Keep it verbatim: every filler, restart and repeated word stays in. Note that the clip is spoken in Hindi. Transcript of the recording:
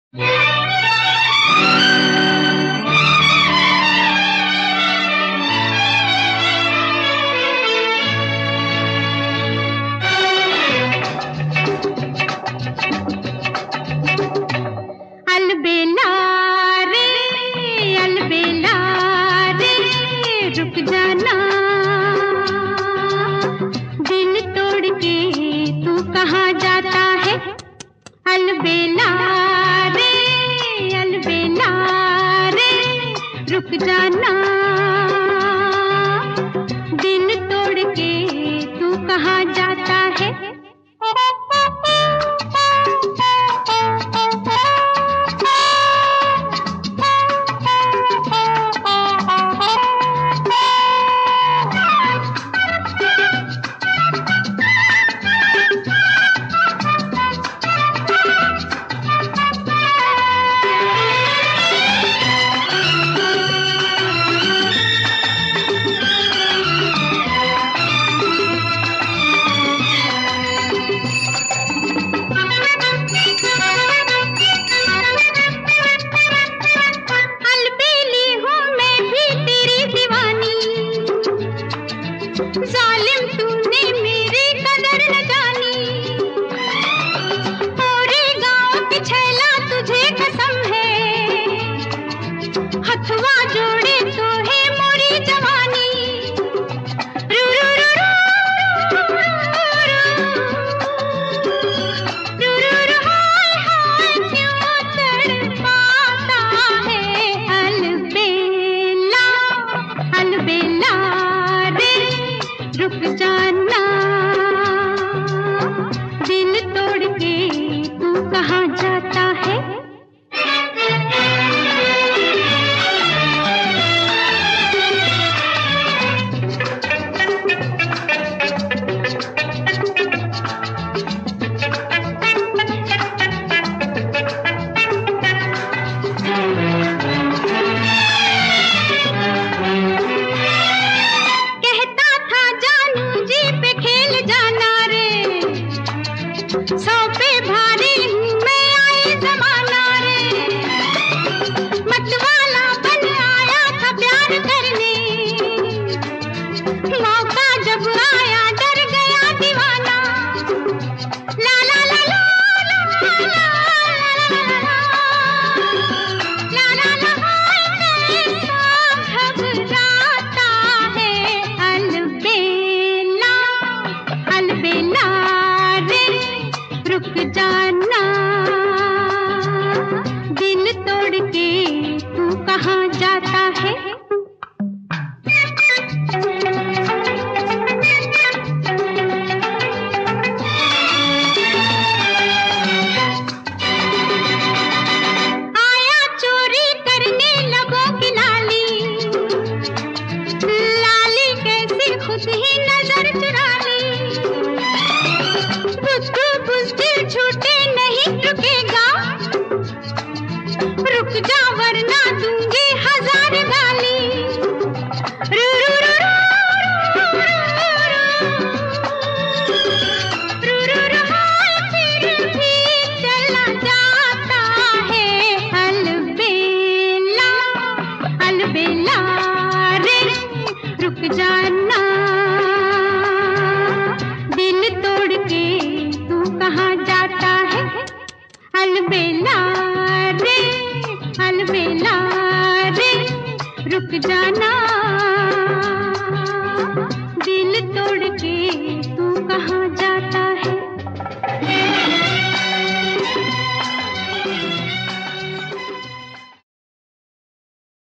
अलबेला रे अलबेला रे रुक जाना, दिल तोड़ के तू कहाँ जाता है। अलबेला रे अलबेला रे रुक जाना, दिल तोड़ के तू कहाँ जाता है। जालिम तूने मेरी कदर न जानी, पूरे गांव की छैला तुझे कसम है, हथवा जोड़े तो है मोरी जवानी। रू रू रू रू रू रू रू हाय हाय क्यों तड़पाता है। अलबेला अलबेला रुक जाना, दिल तोड़ के तू कहाँ जाता है। सौ पे भारी मैं आई जमाना रे, मतवाला बन आया था प्यार करने, मौका जब आया डर गया दीवाना। ला ला ला ला ला ला ला ला कैसा घबराता है। अलबेला अलबेला रुक जाना, दिल तोड़ के तू कहाँ जाता है। आया चोरी करने लबों की लाली, लाली कैसी खुद ही नजर चुरा ली। झूठे नहीं रुकेगा, रुक जा वरना दूंगी हजार गाली। रू रू रू रू रू रू हाय फिर भी चला जाता है। अलबेला अलबेला रे रुक जाना, दिल तोड़ के तू कहाँ जाता है। अलबेला रे अलबेला रे रुक जाना, दिल तोड़ के तू कहाँ